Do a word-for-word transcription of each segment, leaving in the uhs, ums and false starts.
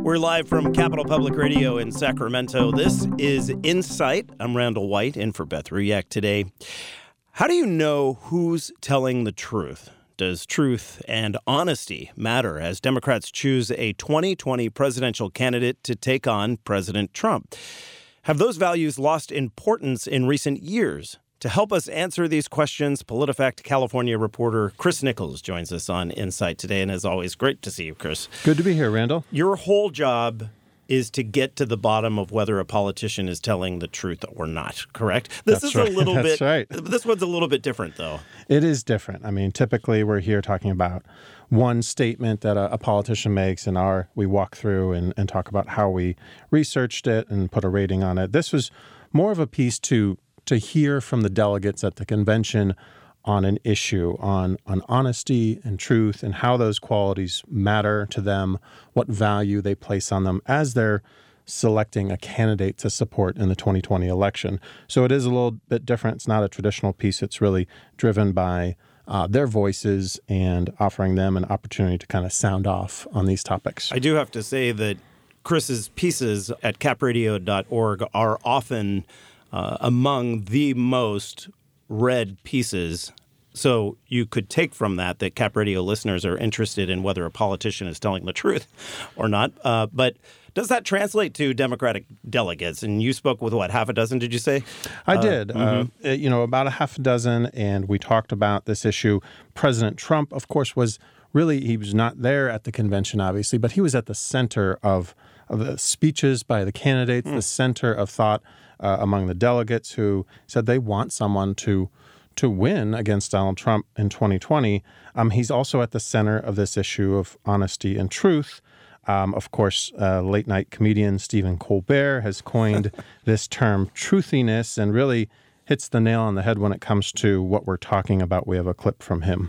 We're live from Capital Public Radio in Sacramento. This is Insight. I'm Randall White, in for Beth Ruyak today. How do you know who's telling the truth? Does truth and honesty matter as Democrats choose a twenty twenty presidential candidate to take on President Trump? Have those values lost importance in recent years? To help us answer these questions, PolitiFact California reporter Chris Nichols joins us on Insight today. And as always, great to see you, Chris. Good to be here, Randall. Your whole job is to get to the bottom of whether a politician is telling the truth or not, correct? This That's is right. a little That's bit, right. This one's a little bit different, though. It is different. I mean, typically we're here talking about one statement that a, a politician makes, and our we walk through and, and talk about how we researched it and put a rating on it. This was more of a piece to to hear from the delegates at the convention on an issue, on, on honesty and truth and how those qualities matter to them, what value they place on them as they're selecting a candidate to support in the twenty twenty election. So it is a little bit different. It's not a traditional piece. It's really driven by uh, their voices and offering them an opportunity to kind of sound off on these topics. I do have to say that Chris's pieces at cap radio dot org are often Uh, among the most read pieces. So you could take from that that Cap Radio listeners are interested in whether a politician is telling the truth or not. Uh, but does that translate to Democratic delegates? And you spoke with, what, half a dozen, did you say? I uh, did. Mm-hmm. Uh, you know, about a half a dozen, and we talked about this issue. President Trump, of course, was really, he was not there at the convention, obviously, but he was at the center of, of the speeches by the candidates, mm. the center of thought Uh, among the delegates who said they want someone to to win against Donald Trump in twenty twenty. Um, he's also at the center of this issue of honesty and truth. Um, of course, uh, late-night comedian Stephen Colbert has coined this term truthiness and really hits the nail on the head when it comes to what we're talking about. We have a clip from him.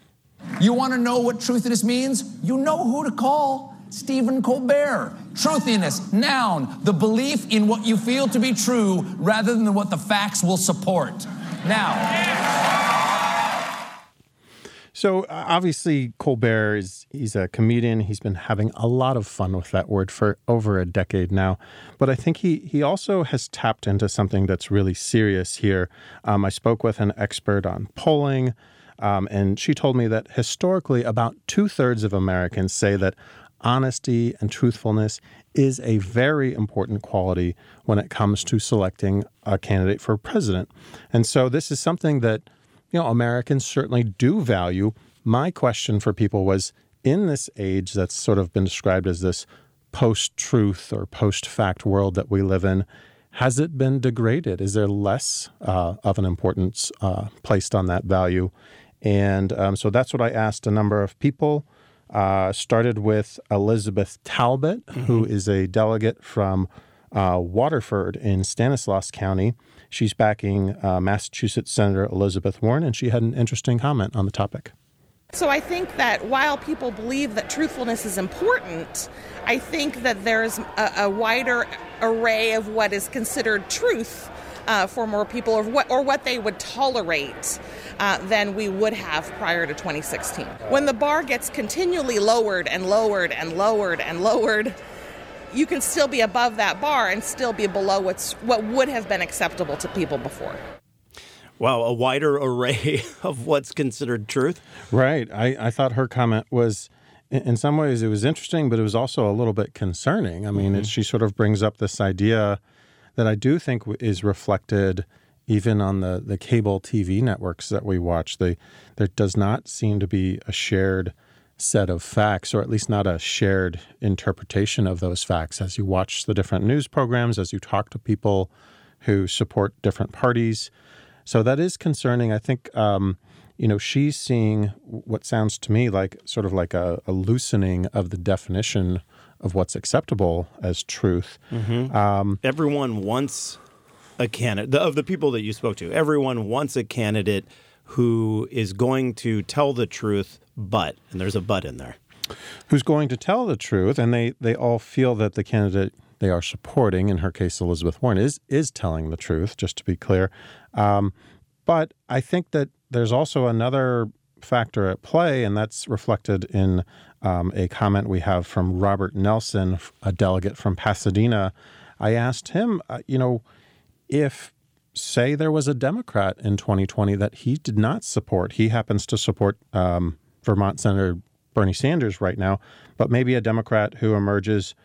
You want to know what truthiness means? You know who to call. Stephen Colbert. Truthiness, noun, the belief in what you feel to be true rather than what the facts will support. Now. So uh, obviously Colbert is, he's a comedian. He's been having a lot of fun with that word for over a decade now. But I think he, he also has tapped into something that's really serious here. Um, I spoke with an expert on polling, um, and she told me that historically about two-thirds of Americans say that honesty and truthfulness is a very important quality when it comes to selecting a candidate for president. And so this is something that, you know, Americans certainly do value. My question for people was, in this age that's sort of been described as this post-truth or post-fact world that we live in, has it been degraded? Is there less uh, of an importance uh, placed on that value? And um, so that's what I asked a number of people. Uh, started with Elizabeth Talbot, mm-hmm. who is a delegate from uh, Waterford in Stanislaus County. She's backing uh, Massachusetts Senator Elizabeth Warren, and she had an interesting comment on the topic. So I think that while people believe that truthfulness is important, I think that there's a, a wider array of what is considered truth uh, for more people, or what, or what they would tolerate Uh, than we would have prior to twenty sixteen. When the bar gets continually lowered and lowered and lowered and lowered, you can still be above that bar and still be below what's what would have been acceptable to people before. Wow, a wider array of what's considered truth? Right. I, I thought her comment was, in some ways, it was interesting, but it was also a little bit concerning. I mean, mm-hmm. it, she sort of brings up this idea that I do think is reflected even on the, the cable T V networks that we watch. They, there does not seem to be a shared set of facts, or at least not a shared interpretation of those facts as you watch the different news programs, as you talk to people who support different parties. So that is concerning. I think, um, you know, she's seeing what sounds to me like sort of like a, a loosening of the definition of what's acceptable as truth. Mm-hmm. Um, Everyone wants a candidate, of the people that you spoke to, everyone wants a candidate who is going to tell the truth, but, and there's a but in there. Who's going to tell the truth, and they, they all feel that the candidate they are supporting, in her case Elizabeth Warren, is is telling the truth, just to be clear. Um, but I think that there's also another factor at play, and that's reflected in um, a comment we have from Robert Nelson, a delegate from Pasadena. I asked him, uh, you know, if, say, there was a Democrat in twenty twenty that he did not support. He happens to support um, Vermont Senator Bernie Sanders right now, but maybe a Democrat who emerges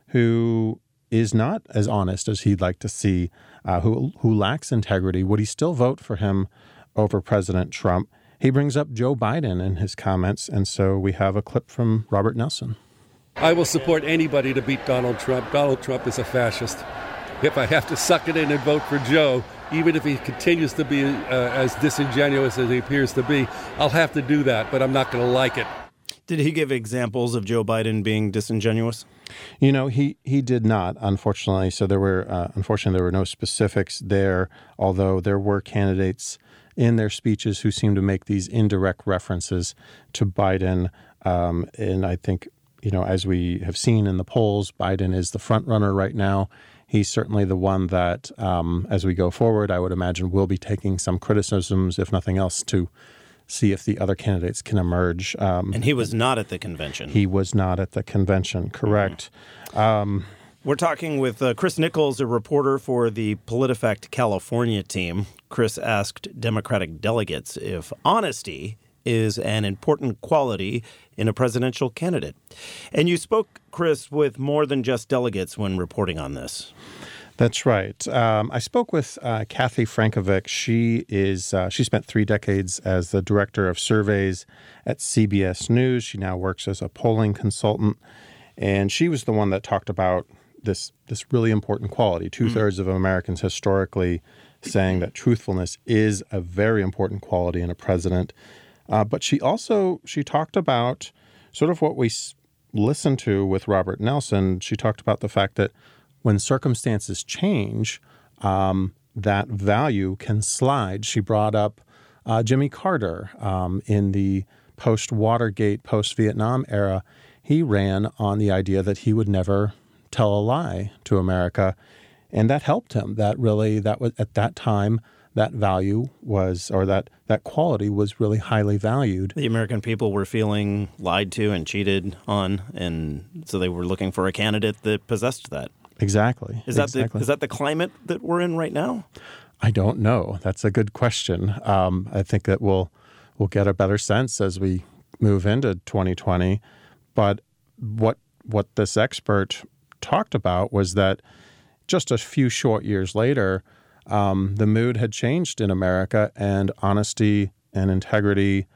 who is not as honest as he'd like to see, uh, who who lacks integrity, would he still vote for him over President Trump? He brings up Joe Biden in his comments, and so we have a clip from Robert Nelson. I will support anybody to beat Donald Trump. Donald Trump is a fascist. If I have to suck it in and vote for Joe, even if he continues to be uh, as disingenuous as he appears to be, I'll have to do that, but I'm not going to like it. Did he give examples of Joe Biden being disingenuous? You know, he, he did not, unfortunately. So there were, uh, unfortunately, there were no specifics there, although there were candidates in their speeches who seemed to make these indirect references to Biden. Um, and I think, you know, as we have seen in the polls, Biden is the front runner right now. He's certainly the one that, um, as we go forward, I would imagine will be taking some criticisms, if nothing else, to see if the other candidates can emerge. Um, and he was not at the convention. He was not at the convention, correct. Mm-hmm. Um, We're talking with uh, Chris Nichols, a reporter for the PolitiFact California team. Chris asked Democratic delegates if honesty is an important quality in a presidential candidate. And you spoke, Chris, with more than just delegates when reporting on this. That's right. Um, I spoke with uh, Kathy Frankovic. She is uh, she spent three decades as the director of surveys at C B S News. She now works as a polling consultant, and she was the one that talked about this this really important quality. Two thirds mm-hmm. of Americans historically saying that truthfulness is a very important quality in a president. Uh, but she also she talked about sort of what we s- listened to with Robert Nelson. She talked about the fact that when circumstances change, um, that value can slide. She brought up uh, Jimmy Carter um, in the post-Watergate, post-Vietnam era. He ran on the idea that he would never tell a lie to America, and that helped him. That really, that was at that time, that value was, or that that quality was really highly valued. The American people were feeling lied to and cheated on, and so they were looking for a candidate that possessed that. Exactly. Is that exactly. the is that the climate that we're in right now? I don't know. That's a good question. Um, I think that we'll we'll get a better sense as we move into twenty twenty. But what what this expert talked about was that just a few short years later, um, the mood had changed in America, and honesty and integrity,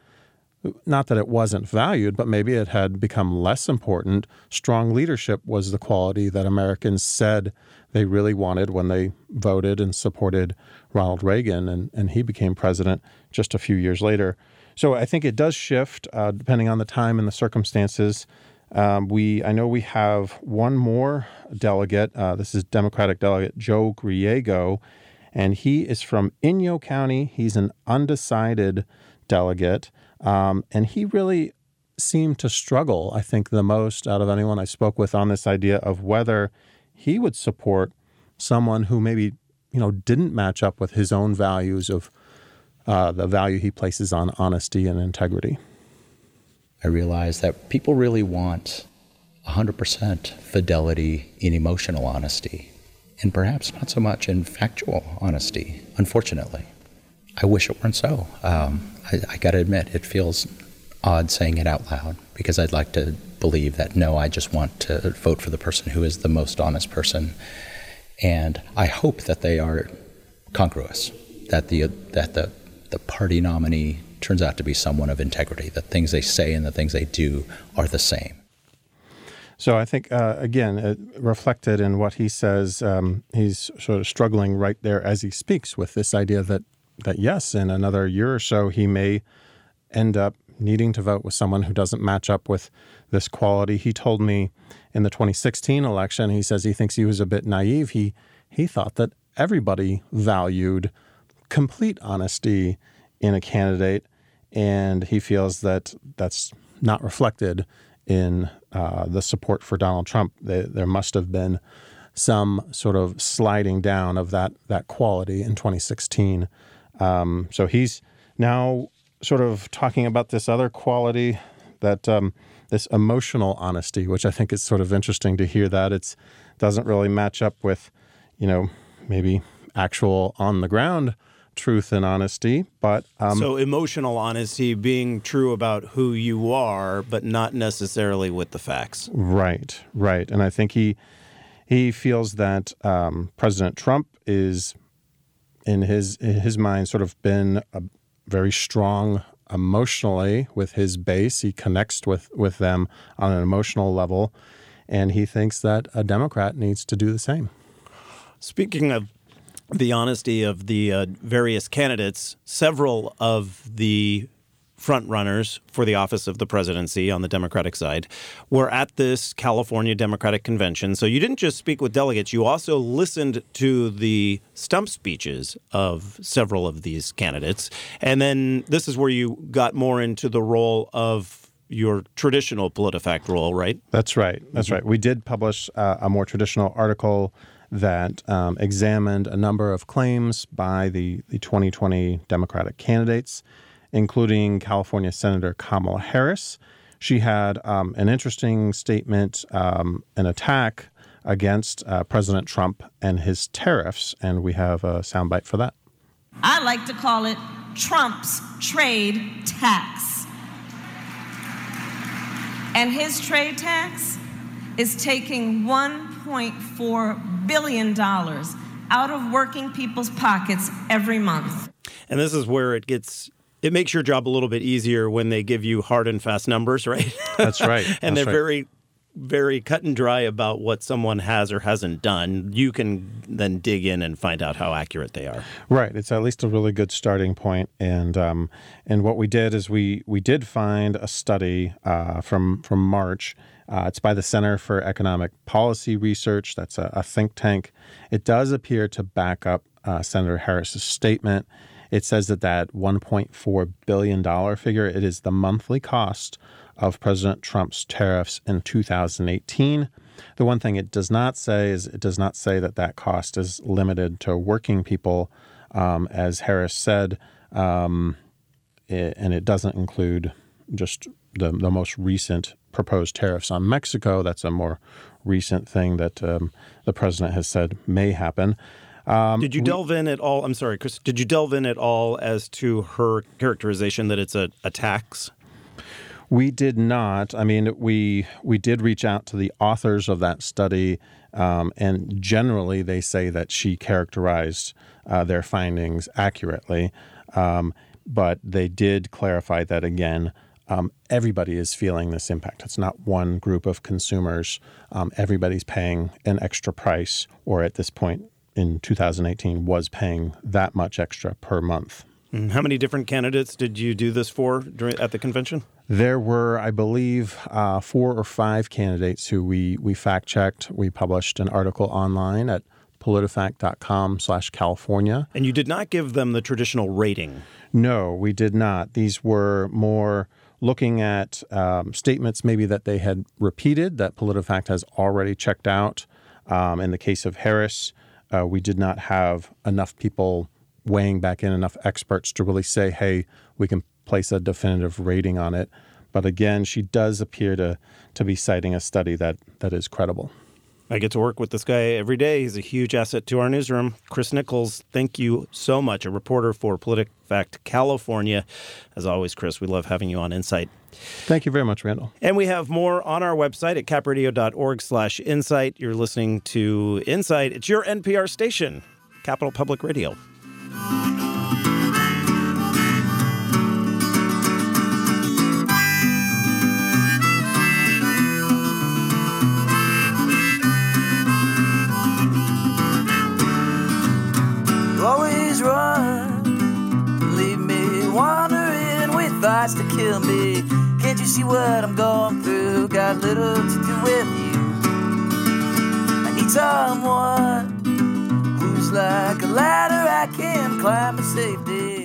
not that it wasn't valued, but maybe it had become less important. Strong leadership was the quality that Americans said they really wanted when they voted and supported Ronald Reagan, and, and he became president just a few years later. So I think it does shift uh, depending on the time and the circumstances. Um, we I know we have one more delegate. Uh, this is Democratic delegate Joe Griego, and he is from Inyo County. He's an undecided delegate. Um, and he really seemed to struggle, I think, the most out of anyone I spoke with on this idea of whether he would support someone who maybe, you know, didn't match up with his own values of uh, the value he places on honesty and integrity. I realized that people really want one hundred percent fidelity in emotional honesty, and perhaps not so much in factual honesty, unfortunately. I wish it weren't so. Um, I, I got to admit, it feels odd saying it out loud, because I'd like to believe that, no, I just want to vote for the person who is the most honest person. And I hope that they are congruous, that the that the, the party nominee turns out to be someone of integrity, that things they say and the things they do are the same. So I think, uh, again, it reflected in what he says, um, he's sort of struggling right there as he speaks with this idea that that yes, in another year or so, he may end up needing to vote with someone who doesn't match up with this quality. He told me in the twenty sixteen election, he says he thinks he was a bit naive. He he thought that everybody valued complete honesty in a candidate, and he feels that that's not reflected in uh, the support for Donald Trump. They, there must have been some sort of sliding down of that that quality in twenty sixteen. Um, so he's now sort of talking about this other quality, that um, this emotional honesty, which I think is sort of interesting to hear that. It doesn't really match up with, you know, maybe actual on the ground truth and honesty, but um, so emotional honesty, being true about who you are, but not necessarily with the facts. Right, right, and I think he he feels that um, President Trump is, in his in his mind, sort of been a very strong emotionally with his base. He connects with with them on an emotional level, and he thinks that a Democrat needs to do the same. Speaking of the honesty of the uh, various candidates, several of the frontrunners for the office of the presidency on the Democratic side were at this California Democratic Convention. So you didn't just speak with delegates, you also listened to the stump speeches of several of these candidates. And then this is where you got more into the role of your traditional PolitiFact role, right? That's right. That's mm-hmm. right. We did publish uh, a more traditional article that um, examined a number of claims by the, the twenty twenty Democratic candidates, including California Senator Kamala Harris. She had um, an interesting statement, um, an attack against uh, President Trump and his tariffs, and we have a soundbite for that. I like to call it Trump's trade tax. And his trade tax is taking one point four billion dollars out of working people's pockets every month. And this is where it gets, it makes your job a little bit easier when they give you hard and fast numbers, right? That's right. and That's they're right. very, very cut and dry about what someone has or hasn't done. You can then dig in and find out how accurate they are. Right. It's at least a really good starting point. And um, and what we did is we we did find a study uh, from from March. Uh, it's by the Center for Economic Policy Research. That's a, a think tank. It does appear to back up uh, Senator Harris's statement. It says that that one point four billion dollars figure, it is the monthly cost of President Trump's tariffs in two thousand eighteen. The one thing it does not say is it does not say that that cost is limited to working people, um, as Harris said, um, it, and it doesn't include just the, the most recent proposed tariffs on Mexico. That's a more recent thing that um, the president has said may happen. Um, did you delve in at all? I'm sorry, Chris. Did you delve in at all as to her characterization that it's a, a tax? We did not. I mean, we we did reach out to the authors of that study, um, and generally they say that she characterized uh, their findings accurately. Um, but they did clarify that, again, um, everybody is feeling this impact. It's not one group of consumers. Um, everybody's paying an extra price, or at this point in two thousand eighteen was paying that much extra per month. How many different candidates did you do this for during, at the convention? There were, I believe, uh, four or five candidates who we, we fact-checked. We published an article online at politifact.com slash California. And you did not give them the traditional rating? No, we did not. These were more looking at um, statements maybe that they had repeated, that PolitiFact has already checked out. Um, in the case of Harris, uh, we did not have enough people weighing back in, enough experts to really say, hey, we can place a definitive rating on it. But again, she does appear to to be citing a study that that is credible. I get to work with this guy every day. He's a huge asset to our newsroom. Chris Nichols, thank you so much, a reporter for PolitiFact California. As always, Chris, we love having you on Insight. Thank you very much, Randall. And we have more on our website at capradio.org slash insight. You're listening to Insight. It's your N P R station, Capital Public Radio. Thoughts to kill me. Can't you see what I'm going through? Got little to do with you. I need someone who's like a ladder I can climb with safety.